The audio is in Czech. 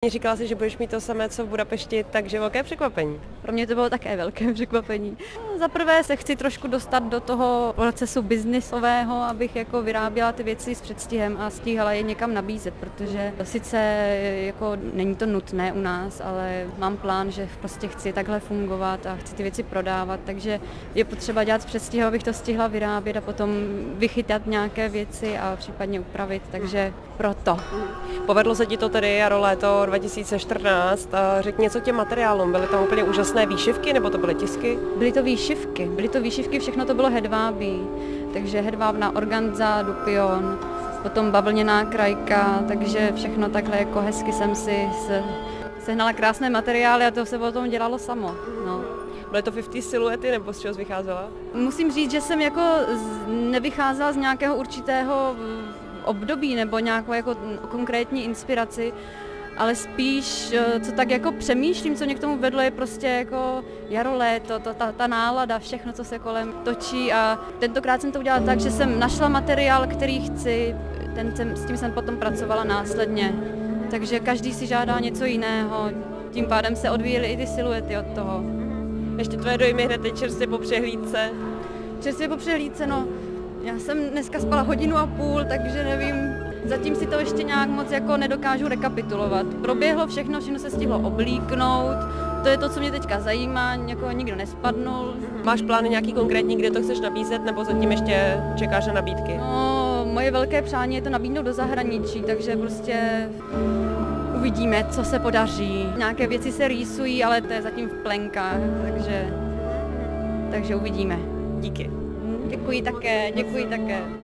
Říkala jsi, že budeš mít to samé, co v Budapešti, takže velké překvapení. Pro mě to bylo také velké překvapení. Za prvé se chci trošku dostat do toho procesu biznisového, abych jako vyráběla ty věci s předstihem a stíhala je někam nabízet, protože sice jako není to nutné u nás, ale mám plán, že prostě chci takhle fungovat a chci ty věci prodávat, takže je potřeba dělat s předstihem, abych to stihla vyrábět a potom vychytat nějaké věci a případně upravit, takže proto. Povedlo se ti to tedy jaro léto 2014. Řekni něco k těm materiálům. Byly tam úplně úžasné výšivky nebo to byly tisky? Byly to výšivky, všechno to bylo hedvábí, takže hedvábná organza, dupion, potom bavlněná krajka, takže všechno takhle jako hezky jsem si sehnala krásné materiály a to se potom dělalo samo. No. Byly to 50 siluety nebo z čeho jsi vycházela? Musím říct, že jsem jako nevycházela z nějakého určitého období nebo nějakou jako konkrétní inspiraci, ale spíš, co tak jako přemýšlím, co mě k tomu vedlo, je prostě jako jaro, léto, ta nálada, všechno, co se kolem točí a tentokrát jsem to udělala tak, že jsem našla materiál, který chci, s tím jsem potom pracovala následně, takže každý si žádá něco jiného, tím pádem se odvíjely i ty siluety od toho. Ještě tvoje dojmy hned teď čerstvě po přehlídce? Čerstvě po přehlídce, no, já jsem dneska spala 1,5 hodiny, takže nevím, zatím si to ještě nějak moc jako nedokážu rekapitulovat. Proběhlo všechno se stihlo oblíknout, to je to, co mě teďka zajímá, jako nikdo nespadnul. Máš plány nějaký konkrétní, kde to chceš nabízet, nebo zatím ještě čekáš na nabídky? No, moje velké přání je to nabídnout do zahraničí, takže prostě uvidíme, co se podaří. Nějaké věci se rýsují, ale to je zatím v plenkách, takže uvidíme. Díky. Děkuji také.